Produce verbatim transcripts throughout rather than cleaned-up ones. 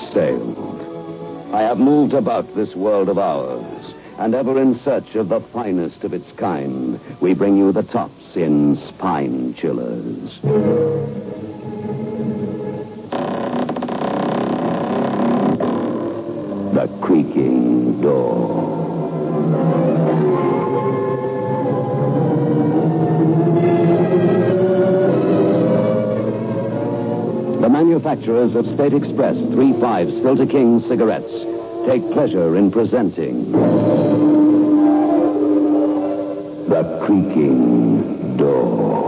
sailed. I have moved about this world of ours, and ever in search of the finest of its kind, we bring you the tops in spine chillers. The creaking door. The manufacturers of State Express three fives Filter King cigarettes take pleasure in presenting The Creaking Door.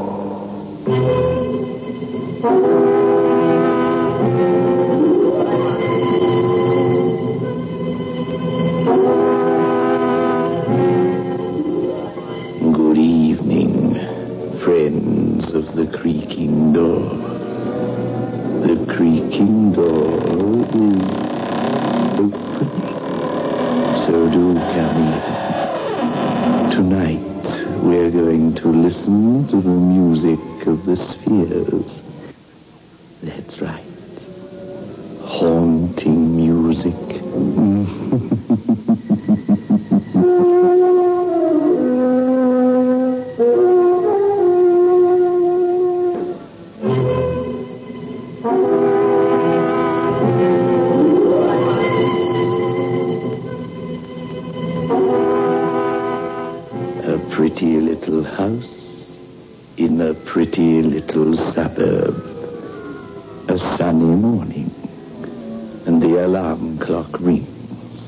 Good evening, friends of The Creaking Door. The creaking door is open, so do come in. Tonight, we're going to listen to the music of the spheres. That's right. Haunting music. Pretty little house in a pretty little suburb. A sunny morning, and the alarm clock rings.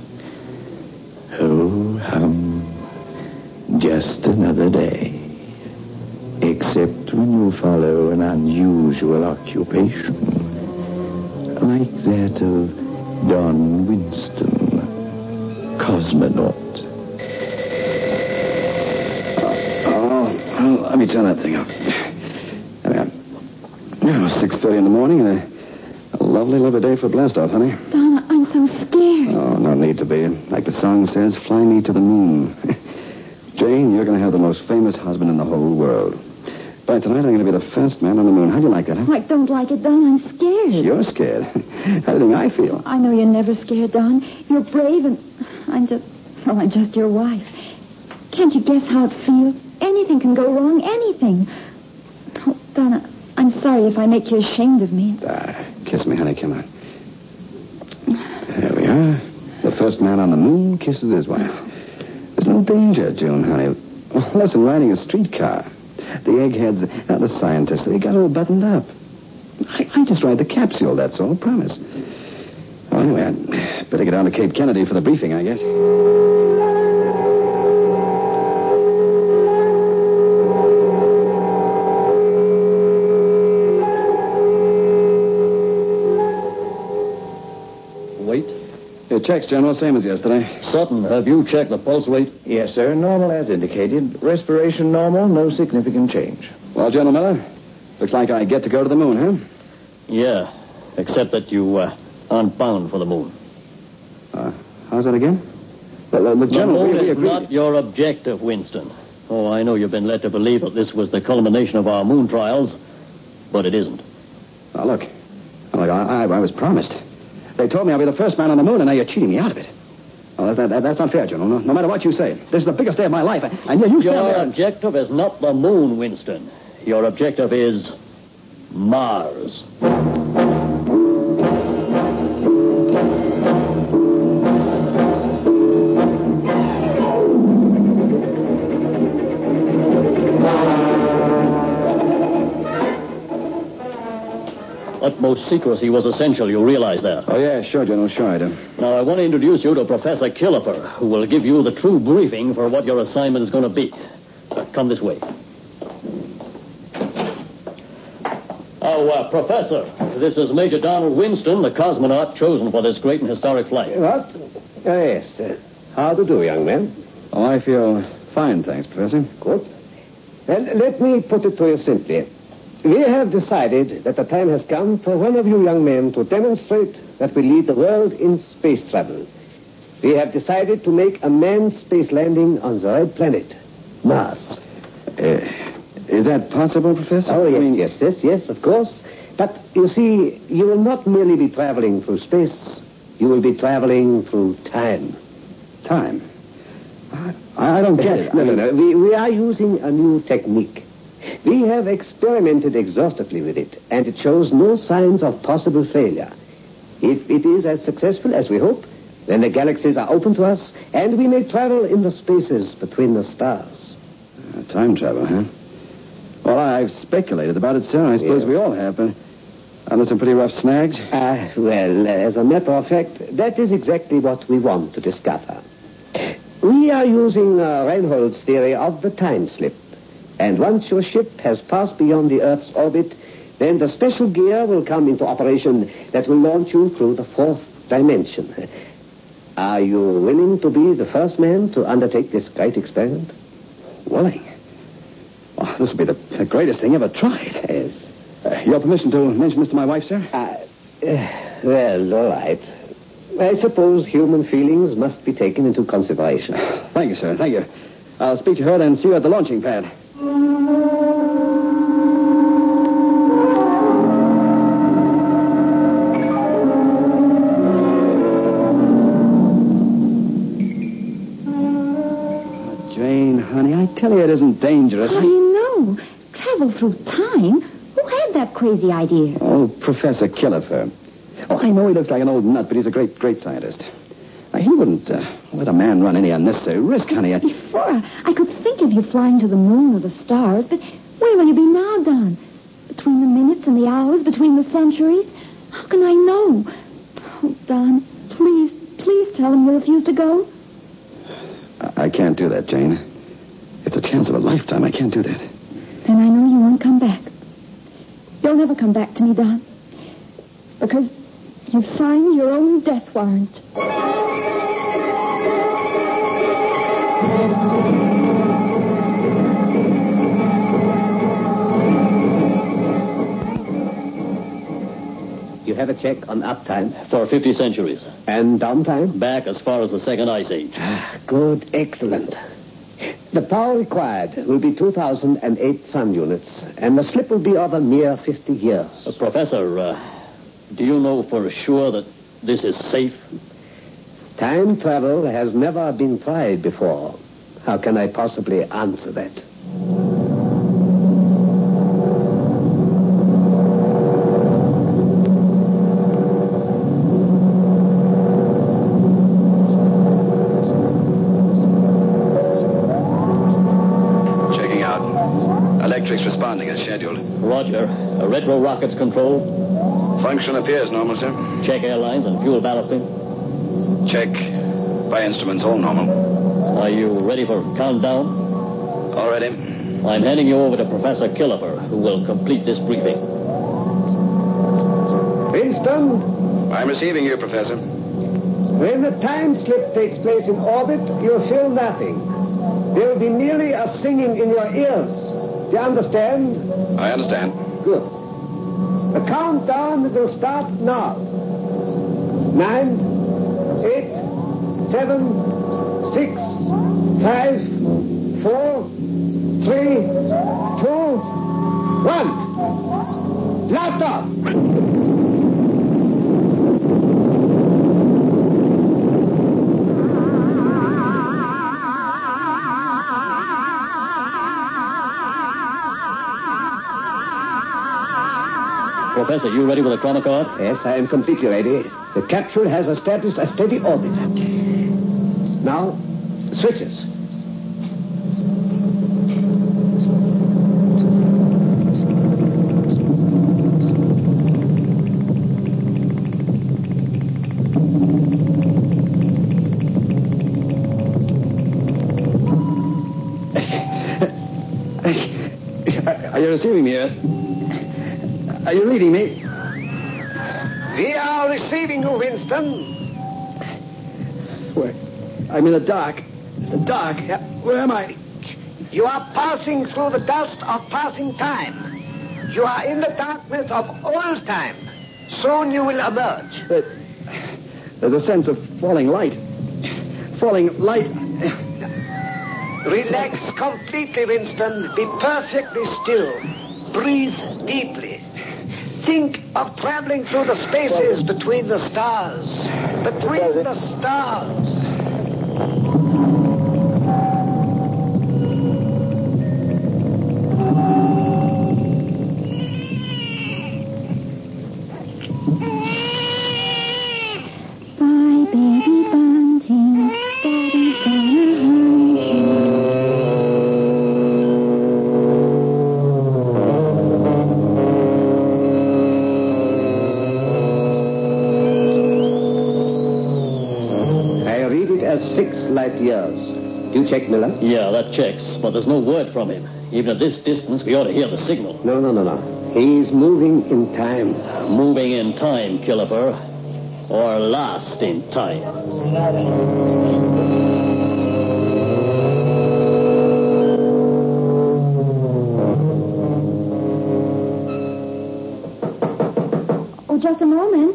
Ho hum, just another day. Except when you follow an unusual occupation, like that of Don Winston, cosmonaut. Let me turn that thing up. There we are. six thirty in the morning, and a, a lovely, lovely day for a blast-off, honey. Don, I'm so scared. Oh, no need to be. Like the song says, fly me to the moon. Jane, you're going to have the most famous husband in the whole world. By tonight, I'm going to be the first man on the moon. How'd you like that, huh? I don't like it, Don. I'm scared. You're scared. How do you think I feel? I know you're never scared, Don. You're brave, and I'm just... Well, I'm just your wife. Can't you guess how it feels? Anything can go wrong, anything. Oh, Donna, I'm sorry if I make you ashamed of me. Ah, kiss me, honey, come on. There we are. The first man on the moon kisses his wife. There's no danger, June, honey. Well, less than riding a streetcar. The eggheads, not the scientists, they got all buttoned up. I, I just ride the capsule, that's all, promise. Oh, anyway, I'd better get down to Cape Kennedy for the briefing, I guess. Your checks, General, same as yesterday. Sutton, have you checked the pulse rate? Yes, sir. Normal as indicated. Respiration normal. No significant change. Well, General Miller, looks like I get to go to the moon, huh? Yeah, except that you uh, aren't bound for the moon. Uh, how's that again? Well, uh, look, The General, moon we, we is agreed... not your objective, Winston. Oh, I know you've been led to believe that this was the culmination of our moon trials, but it isn't. Now, look. Now, look, I, I, I was promised. They told me I'd be the first man on the moon, and now you're cheating me out of it. Oh, that, that, that's not fair, General. No, no matter what you say. This is the biggest day of my life, and yet you stand Your there... objective is not the moon, Winston. Your objective is Mars. Utmost secrecy was essential, you realize that. Oh, yeah, sure, General, sure I do. Now, I want to introduce you to Professor Killiper, who will give you the true briefing for what your assignment is going to be. Uh, come this way. Oh, uh, Professor, this is Major Donald Winston, the cosmonaut chosen for this great and historic flight. What? Uh, yes. Uh, how to do, young man? Oh, I feel fine, thanks, Professor. Good. Well, let me put it to you simply. We have decided that the time has come for one of you young men to demonstrate that we lead the world in space travel. We have decided to make a manned space landing on the red planet, Mars. Uh, is that possible, Professor? Oh, yes, I mean... yes, yes, yes, of course. But, you see, you will not merely be traveling through space. You will be traveling through time. Time? I, I don't get it. No, I no, mean- no. We, we are using a new technique. We have experimented exhaustively with it, and it shows no signs of possible failure. If it is as successful as we hope, then the galaxies are open to us, and we may travel in the spaces between the stars. Uh, time travel, huh? Well, I've speculated about it, sir. I suppose Yeah. we all have, but under some pretty rough snags. Ah, well, as a matter of fact, that is exactly what we want to discover. We are using uh, Reinhold's theory of the time slip. And once your ship has passed beyond the Earth's orbit, then the special gear will come into operation that will launch you through the fourth dimension. Are you willing to be the first man to undertake this great experiment? Willing? Well, this will be the, the greatest thing ever tried. Yes. Uh, your permission to mention this to my wife, sir? Uh, uh, well, all right. I suppose human feelings must be taken into consideration. Thank you, sir. Thank you. I'll speak to her and see you at the launching pad. Oh, Jane, honey, I tell you it isn't dangerous. How do you know? Travel through time? Who had that crazy idea? Oh, Professor Killefer. Oh, I know he looks like an old nut, but he's a great, great scientist. Now, he wouldn't uh, let a man run any unnecessary risk, honey. I... Before, I could think of you flying to the moon or the stars, but where will you be now, Don? Between the minutes and the hours, between the centuries? How can I know? Oh, Don, please, please tell him you refuse to go. I, I can't do that, Jane. It's a chance of a lifetime. I can't do that. Then I know you won't come back. You'll never come back to me, Don. Because you've signed your own death warrant. You have a check on uptime For fifty centuries. and downtime? Back as far as the Second Ice Age. Ah, good, excellent. The power required will be two thousand eight sun units, and the slip will be of a mere fifty years. Uh, Professor, uh, do you know for sure that this is safe? Time travel has never been tried before. How can I possibly answer that? Checking out. Electrics responding as scheduled. Roger. Uh, retro rockets control. Function appears normal, sir. Check airlines and fuel ballasting. Check. By instruments, all normal. Are you ready for countdown? All ready. I'm handing you over to Professor Killefer, who will complete this briefing. Winston, I'm receiving you, Professor. when the time slip takes place in orbit, you'll feel nothing. There will be merely a singing in your ears. Do you understand? I understand. Good. The countdown will start now. Nine, eight, seven, six, five, four, three, two, one. Blast off! Professor, you ready with the chroma card? Yes, I am completely ready. The capsule has established a steady orbit. Now, switches. Are you receiving me, Earth? Are you reading me? We are receiving you, Winston. Where? I'm in the dark. The dark? Where am I? You are passing through the dust of passing time. You are in the darkness of all time. Soon you will emerge. But there's a sense of falling light. Falling light. Relax completely, Winston. Be perfectly still. Breathe deeply. think of traveling through the spaces between the stars. Between the stars. Bye, baby bunting. Daddy's gonna hunt you. Six light years. Do you check, Miller? Yeah, that checks, but there's no word from him. Even at this distance, we ought to hear the signal. No, no, no, no. He's moving in time. Moving in time, Killefer. Or lost in time. Oh, just a moment.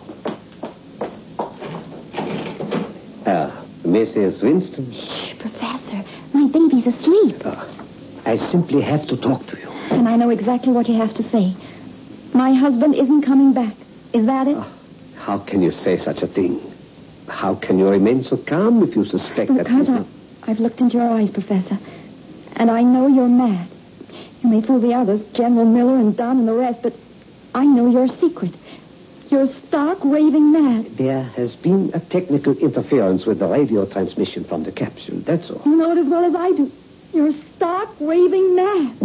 Missus Winston. Shh, Professor. My baby's asleep. Uh, I simply have to talk to you. And I know exactly what you have to say. My husband isn't coming back. Is that it? Oh, how can you say such a thing? How can you remain so calm if you suspect that... Because I, I've looked into your eyes, Professor. And I know you're mad. You may fool the others, General Miller and Don and the rest, but I know your secret. You're stark raving mad. There has been a technical interference with the radio transmission from the capsule, that's all. You know it as well as I do. You're stark raving mad.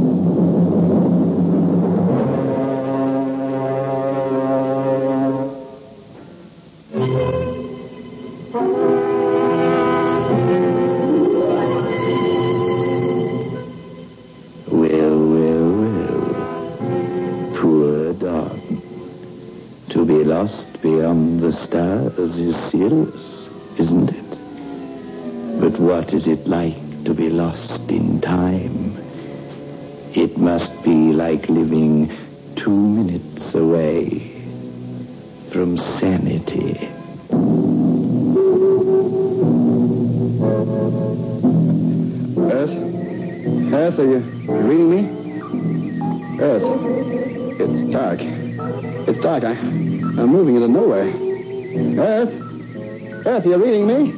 Well, well, well. Poor dog. To be lost beyond the stars is serious, isn't it? But what is it like to be lost in time? It must be like living two minutes away from sanity. Earth? Earth, are you reading me? Earth, it's dark. It's dark. I, I'm moving into nowhere. Earth? Earth, you're reading me?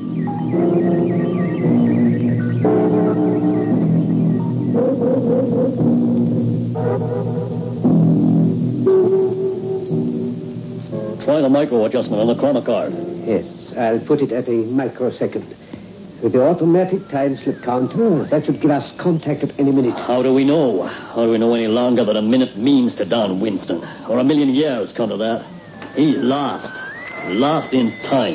Try the micro adjustment on the chronocard. Yes, I'll put it at a microsecond. With the automatic time slip counter, that should give us contact at any minute. How do we know? How do we know any longer that a minute means to Don Winston? Or a million years come to that? He's lost. Lost in time.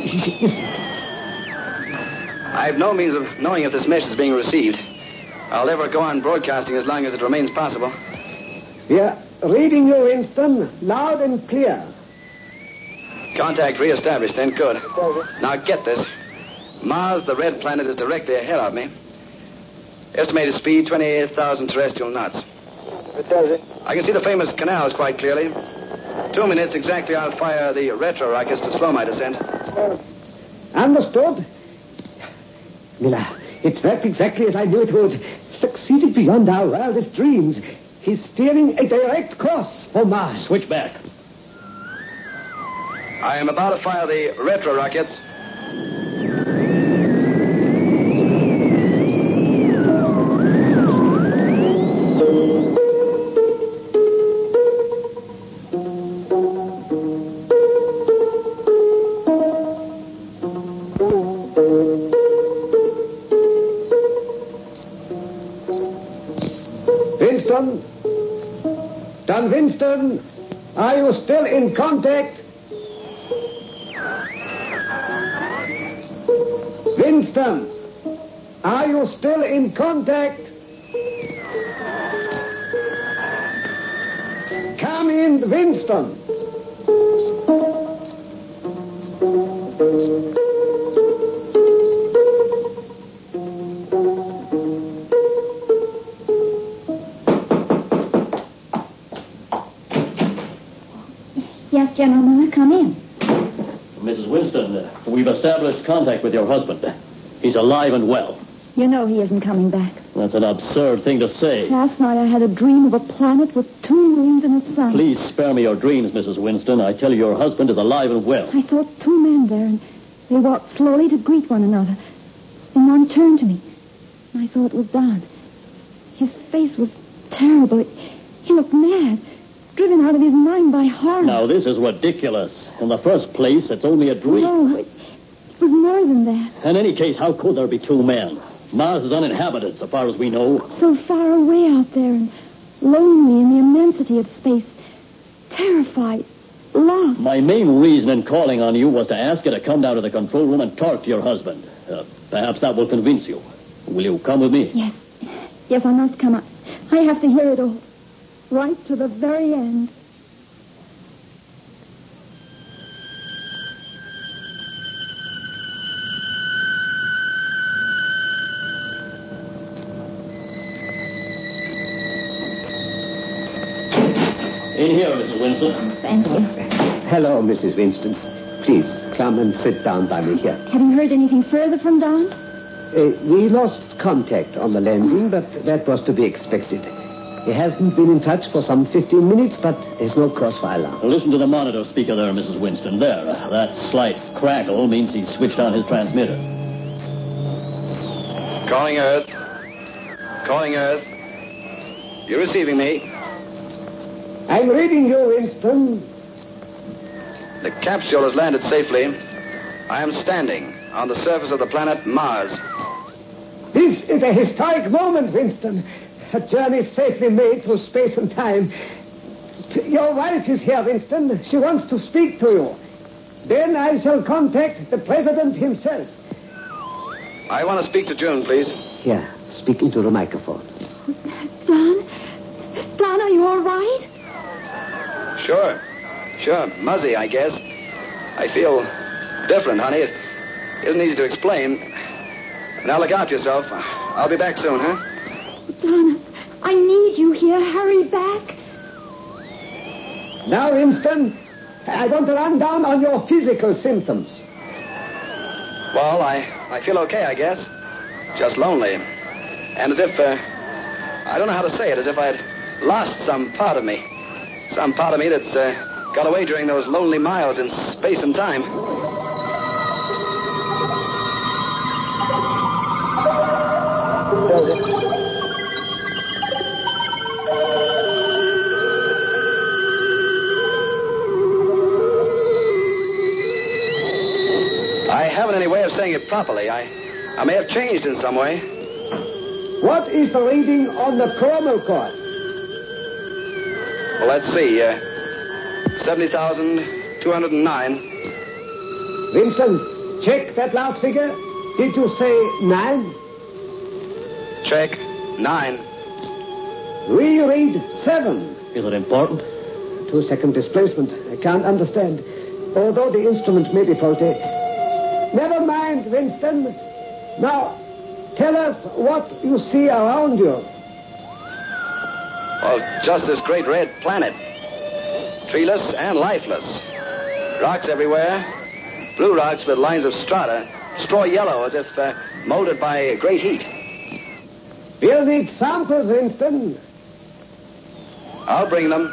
I have no means of knowing if this message is being received. I'll never go on broadcasting as long as it remains possible. We are reading you, Winston, loud and clear. Contact reestablished, then good. Now get this. Mars, the red planet, is directly ahead of me. Estimated speed, twenty-eight thousand terrestrial knots. I can see the famous canals quite clearly. Two minutes exactly, I'll fire the retro rockets to slow my descent. Understood? Miller, it's worked exactly as I knew it would. Succeeded beyond our wildest dreams. He's steering a direct course for Mars. Switch back. I am about to fire the retro rockets. Winston? Don Winston, are you still in contact? Winston, are you still in contact? Come in, Winston. Yes, General Miller, come in. Missus Winston, uh, we've established contact with your husband. He's alive and well. You know he isn't coming back. That's an absurd thing to say. Last night I had a dream of a planet with two moons and a sun. Please spare me your dreams, Missus Winston. I tell you your husband is alive and well. I saw two men there, and they walked slowly to greet one another. Then one turned to me, and I thought it was Don. His face was terrible. He looked mad, driven out of his mind by horror. Now, this is ridiculous. In the first place, it's only a dream. No, it, it was more than that. In any case, how could there be two men? Mars is uninhabited, so far as we know. So far away out there and lonely in the immensity of space. Terrified. Lost. My main reason in calling on you was to ask you to come down to the control room and talk to your husband. Uh, perhaps that will convince you. Will you come with me? Yes. Yes, I must come. I, I have to hear it all. Right to the very end. In here, Missus Winston. Thank you. Hello, Missus Winston. Please, come and sit down by me here. Have you heard anything further from Don? Uh, we lost contact on the landing, but that was to be expected. He hasn't been in touch for some fifteen minutes, but there's no cause for alarm. Listen to the monitor speaker there, Missus Winston. There. That slight crackle means he's switched on his transmitter. Calling Earth. Calling Earth. You receiving me? I'm reading you, Winston. The capsule has landed safely. I am standing on the surface of the planet Mars. This is a historic moment, Winston. A journey safely made through space and time. Your wife is here, Winston. She wants to speak to you. Then I shall contact the president himself. I want to speak to June, please. Here, speak into the microphone. Don? Don, are you all right? Sure. Sure. Muzzy, I guess. I feel different, honey. It isn't easy to explain. Now look out yourself. I'll be back soon, huh? Don, I need you here. Hurry back. Now, Winston, I want to run down on your physical symptoms. Well, I, I feel okay, I guess. Just lonely. And as if, uh, I don't know how to say it, as if I'd lost some part of me. Some part of me that's uh, got away during those lonely miles in space and time. I haven't any way of saying it properly. I, I may have changed in some way. What is the reading on the chromal cord? Well, let's see. Uh, seventy thousand two hundred nine. Winston, check that last figure. Did you say nine? Check. Nine. We read seven. Is it important? Two-second displacement. I can't understand. Although the instrument may be faulty. Never mind, Winston. Now, tell us what you see around you. Well, just this great red planet. Treeless and lifeless. Rocks everywhere. Blue rocks with lines of strata. Straw yellow as if uh, molded by great heat. We'll need samples, Winston. I'll bring them.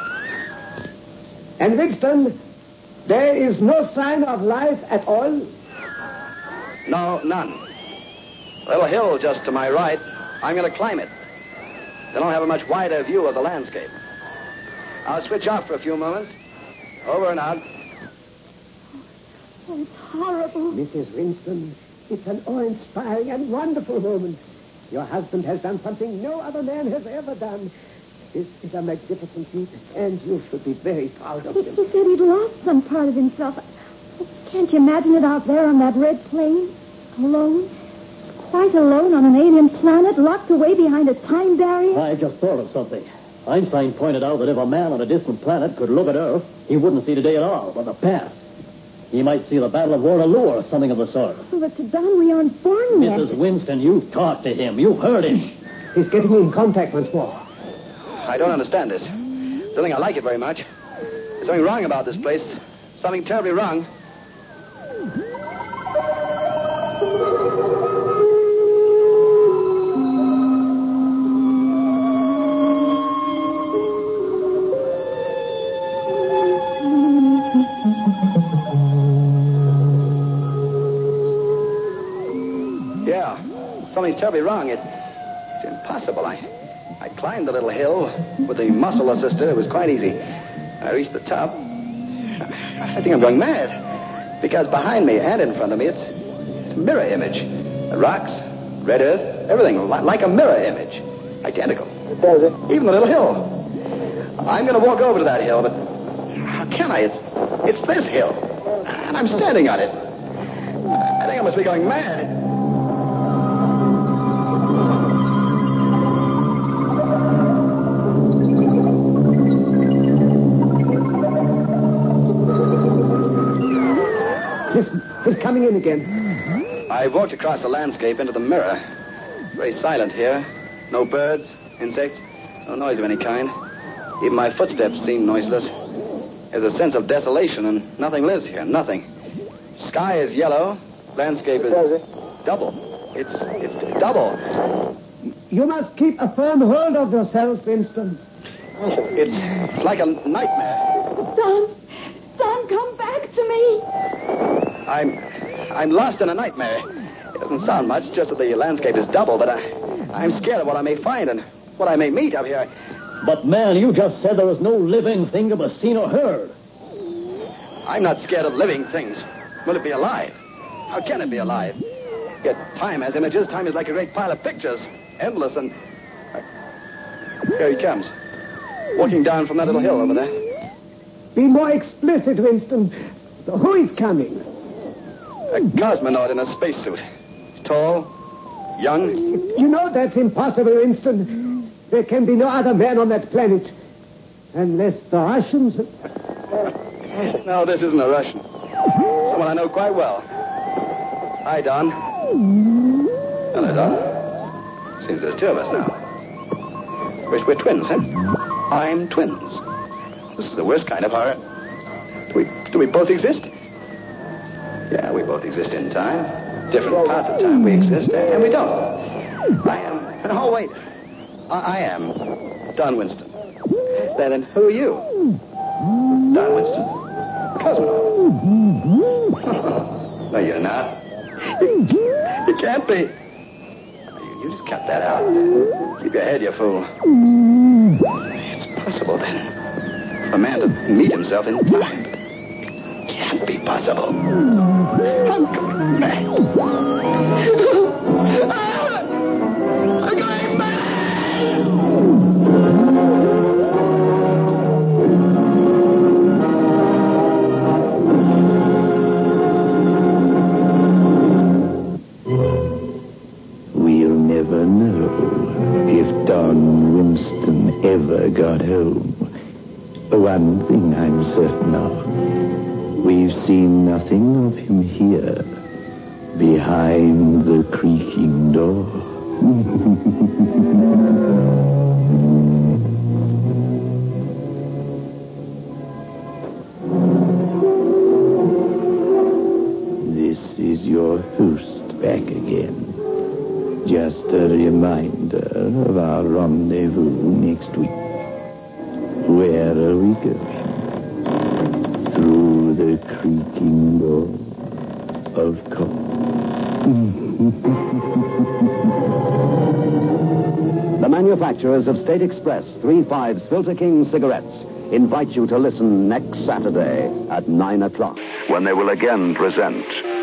And Winston, there is no sign of life at all? No, none. A little hill just to my right. I'm going to climb it. Then I'll have a much wider view of the landscape. I'll switch off for a few moments. Over and out. Oh, it's horrible. Missus Winston, it's an awe-inspiring and wonderful moment. Your husband has done something no other man has ever done. This is a magnificent feat, and you should be very proud of He, him. he said he'd lost some part of himself. Oh, can't you imagine it out there on that red plain? Alone? Quite alone on an alien planet, locked away behind a time barrier? I just thought of something. Einstein pointed out that if a man on a distant planet could look at Earth, he wouldn't see today at all, but the past. He might see the Battle of Waterloo or something of the sort. But to Don, we aren't born yet. Missus Winston, you talked to him. You heard him. He's getting in contact once more. I don't understand this. Don't think I like it very much. There's something wrong about this place. Something terribly wrong. something's terribly wrong. It, it's impossible. I, I climbed the little hill with the muscle assister. It was quite easy. I reached the top. I think I'm going mad. Because behind me and in front of me, it's, it's a mirror image. The rocks, red earth, everything li- like a mirror image. Identical. Even the little hill. I'm going to walk over to that hill, but how can I? It's, it's this hill. And I'm standing on it. I think I must be going mad. Listen, he's coming in again. I walked across the landscape into the mirror. It's very silent here. No birds, insects, no noise of any kind. Even my footsteps seem noiseless. There's a sense of desolation, and nothing lives here. Nothing. Sky is yellow. Landscape is double. It's it's double. You must keep a firm hold of yourself, Winston. It's it's like a nightmare. Don, Don, come back to me. I'm I'm lost in a nightmare. It doesn't sound much, just that the landscape is double, but I I'm scared of what I may find and what I may meet up here. But, man, you just said there was no living thing to be seen or heard. I'm not scared of living things. Will it be alive? How can it be alive? Yet time has images. Time is like a great pile of pictures. Endless and... Here he comes. Walking down from that little hill over there. Be more explicit, Winston. Who is coming? A cosmonaut in a spacesuit. He's tall, young. You know that's impossible, Winston. There can be no other man on that planet. Unless the Russians... No, this isn't a Russian. Someone I know quite well. Hi, Don. Hello, Don. Seems there's two of us now. We're, we're twins, huh? I'm twins. This is the worst kind of horror. Do we, do we both exist? Yeah, we both exist in time. Different parts of time we exist, and we don't. I am... Oh, wait. I, I am Don Winston. Then, then who are you? Don Winston. Cosmonaut. No, you're not. You can't be. You, you just cut that out. Keep your head, you fool. It's possible, then, for a man to meet himself in time. But it can't be possible. I'm going mad. I'm going mad. We'll never know if Don Winston ever got home. One thing I'm certain of. We've seen nothing of him here, behind the creaking door. This is your host back again. Just a reminder of our rendezvous next week. Where are we going? Through the creaking door, of course. The manufacturers of State Express three fives Filter King cigarettes invite you to listen next Saturday at nine o'clock. When they will again present